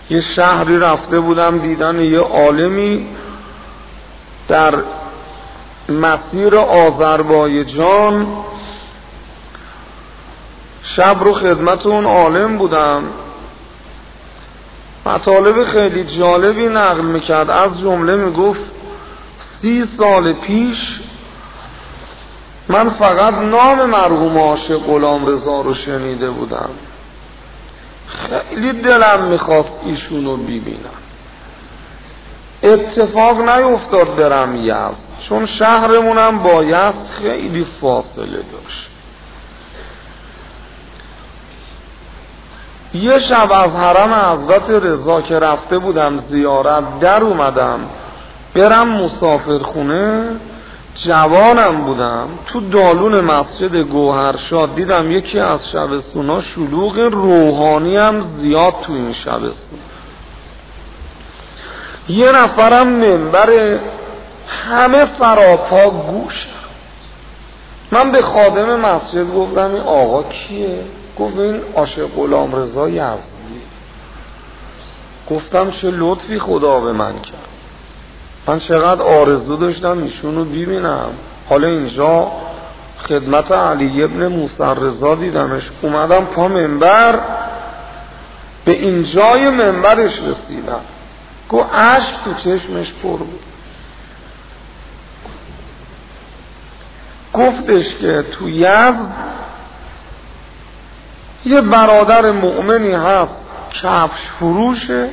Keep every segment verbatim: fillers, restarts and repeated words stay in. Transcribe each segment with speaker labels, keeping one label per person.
Speaker 1: یه شهری رفته بودم دیدن یه عالمی در مسیر آذربایجان. شب رو خدمت اون عالم بودم، مطالب خیلی جالبی نقل میکرد. از جمله میگفت سی سال پیش من فقط نام مرحوم عاشق غلامرضا رو شنیده بودم، خیلی دلم میخواست ایشونو ببینم. اتفاق نیفتاد برم یزد، چون شهرمونم با یزد خیلی فاصله داشت. یه شب از حرم حضرت رضا که رفته بودم زیارت در اومدم برم مسافر خونه، جوانم بودم، تو دالون مسجد گوهرشاد دیدم یکی از شبستونا شلوغ، روحانی هم زیاد تو این شبستون. یه نفرم منبر، همه سراپا گوش. من به خادم مسجد گفتم این آقا کیه؟ گفت این عاشق غلامرضا یزدی. گفتم چه لطفی خدا به من کرد، من چقدر آرزو داشتم ایشونو ببینم. حالا اینجا خدمت علی ابن موسی رضا دیدمش، اومدم پا منبر، به اینجای منبرش رسیدم، گفت اشک تو چشمش پر بود. گفتش که تو یزد یه برادر مؤمنی هست کفش فروشه،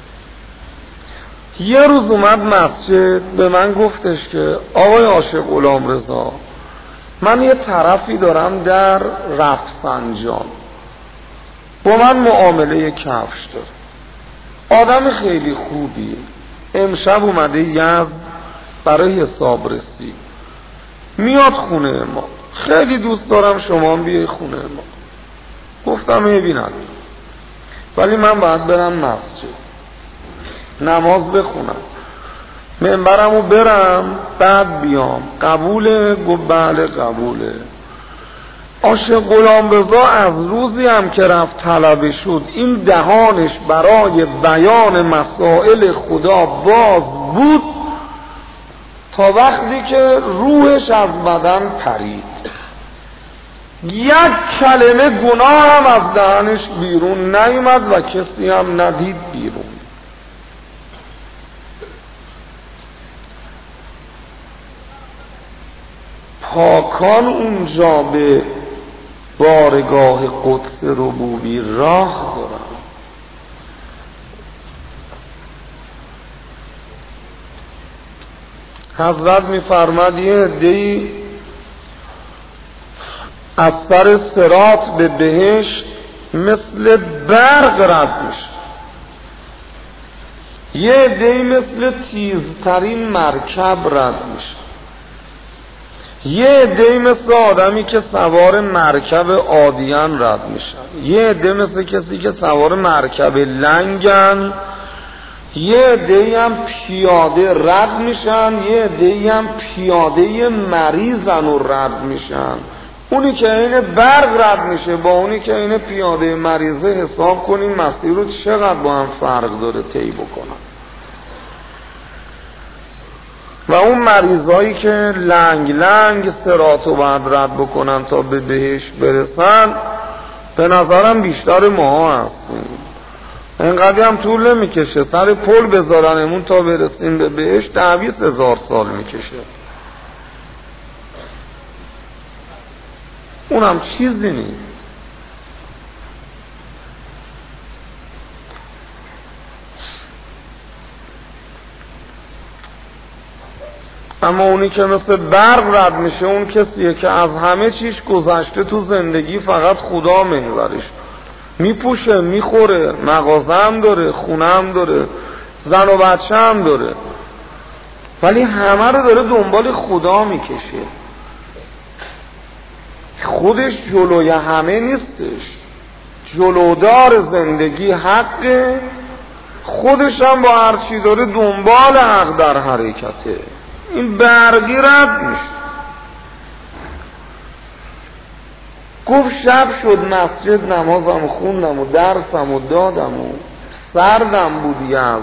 Speaker 1: یه روز اومد مسجد به من گفتش که آقای عاشق غلامرضا، من یه طرفی دارم در رفسنجان با من معامله کفش داره، آدم خیلی خوبیه، امشب اومده یزد برای حساب رسی، میاد خونه ما، خیلی دوست دارم شما بیای خونه ما. گفتم ببینم، ولی من باید برم مسجد نماز بخونم، منبرمو برم بعد بیام. قبوله؟ گفت بله قبوله. عاشق غلامرضا از روزی هم که رفت طلبه شد این دهانش برای بیان مسائل خدا باز بود تا وقتی که روحش از بدن پرید. یک کلمه گناه هم از دهنش بیرون نیامد و کسی هم ندید بیرون. پاکان اونجا به بارگاه قدس ربوبی راه دارن. حضرت می‌فرماد یه عده‌ای از سر صراط به بهشت مثل برق رد میشه، یه عده‌ای مثل تیزترین مرکب رد میشه، یه عده‌ای مثل آدمی که سوار مرکب عادیان رد میشن، یه عده مثل کسی که سوار مرکب لنگن، یه عده‌ای هم پیاده رد میشن، یه عده‌ای هم پیاده مریضن و رد میشن. اونی که این برق رد میشه با اونی که این پیاده مریضه، حساب کنیم مسیر رو چقدر با هم فرق داره طی بکنن. و اون مریضایی که لنگ لنگ صراط رو باید رد بکنن تا به بهشت برسن، به نظرم بیشتر ماها هستیم. اینقدر هم طول نمیکشه، سر پل بذارنمون تا برسیم به بهشت ده بیست هزار سال میکشه. اونم چیزی نیست. اما اونی که مثل برق رد میشه اون کسیه که از همه چیش گذشته تو زندگی، فقط خدا محورش، میپوشه، میخوره، مغازه هم داره، خونه هم داره، زن و بچه هم داره، ولی همه رو داره دنبال خدا میکشه. خودش جلوی همه نیستش، جلودار زندگی حقه، خودش هم با هرچی داره دنبال حق در حرکته. این برقی رد میشه. گفت شب شد مسجد نمازم خوندم و درسم و دادم و سردم بود، یزد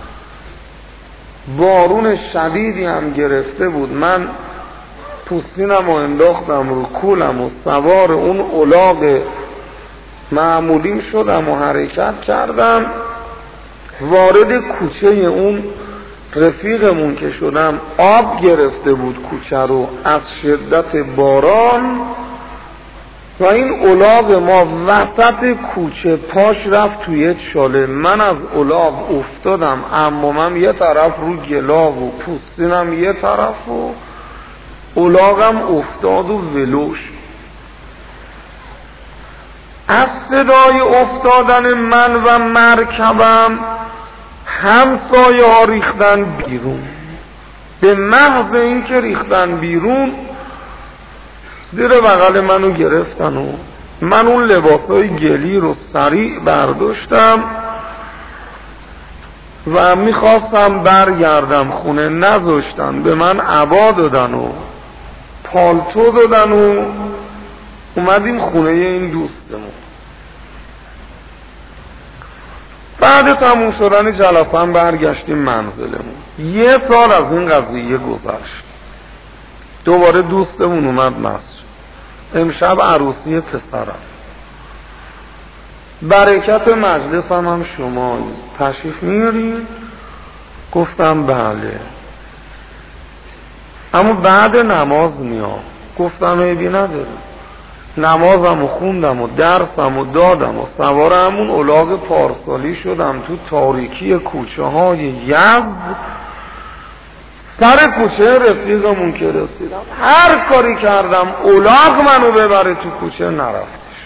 Speaker 1: بارون شدیدی هم گرفته بود. من پوستینم رو انداختم رو کولم و سوار اون الاغ معمولیم شدم و حرکت کردم. وارد کوچه اون رفیقمون که شدم، آب گرفته بود کوچه رو از شدت باران و این الاغ ما وسط کوچه پاش رفت توی چاله. من از الاغ افتادم، اما من یه طرف رو گلاو و پوستینم یه طرف و الاغم افتاد و ولوش. از صدای افتادن من و مرکبم همسایه ها ریختن بیرون. به محض این که ریختن بیرون زیر بغل منو گرفتن و من اون لباسای گلی رو سریع برداشتم و میخواستم برگردم خونه. نذاشتن، به من عبا دادن و پالتو دادن و اومدیم خونه این دوستمون. بعد تموم شدن جلسه هم برگشتیم منزلمون. یه سال از این قضیه گذشت، دوباره دوستمون اومد مسجد. امشب عروسی پسرم، برکت مجلس هم, هم شما تشریف میارین؟ گفتم بله. اما بعد نماز میام. گفتم عیبی نداره. نمازم و خوندم و درسم و دادم و سوار همون الاغ پارسالی شدم. تو تاریکی کوچه های یزد سر کوچه رفیقمون که رسیدم، هر کاری کردم الاغ منو ببره تو کوچه، نرفتش.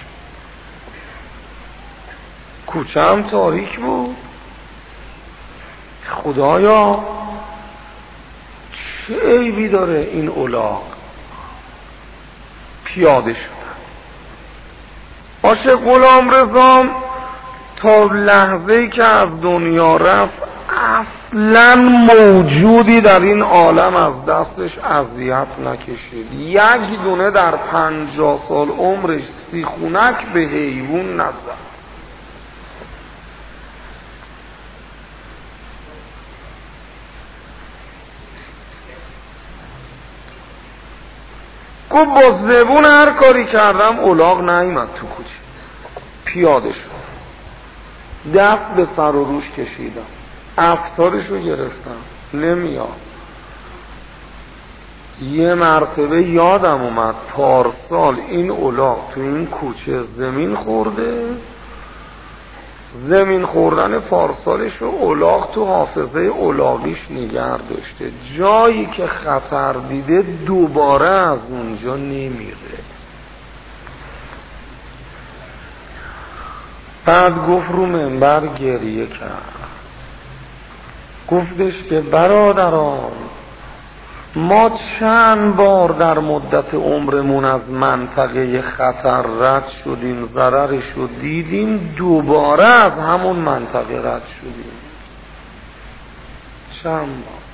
Speaker 1: کوچه هم تاریک بود. خدایا چه عیبی داره این الاغ؟ پیاده شدم. عاشق غلامرضا تا لحظه‌ای که از دنیا رفت اصلا موجودی در این عالم از دستش اذیت نکشید. یک دونه در پنجاه سال عمرش سیخونک به حیوان نزد. گفت با زبون هر کاری کردم الاغ نیامد تو کوچه. پیاده شد، دست به سر و روش کشیدم، افطارش رو گرفتم، نمیاد. یه مرتبه یادم اومد پارسال این الاغ تو این کوچه زمین خورده. زمین خوردن پارسالش رو الاغ تو حافظه الاغیش نگه داشته. جایی که خطر دیده دوباره از اونجا نمیره. بعد گفت رو منبر گریه کرد، گفتش که برادران ما چند بار در مدت عمرمون از منطقه خطر رد شدیم، ضررش رو دیدیم، دوباره از همون منطقه رد شدیم. چند بار.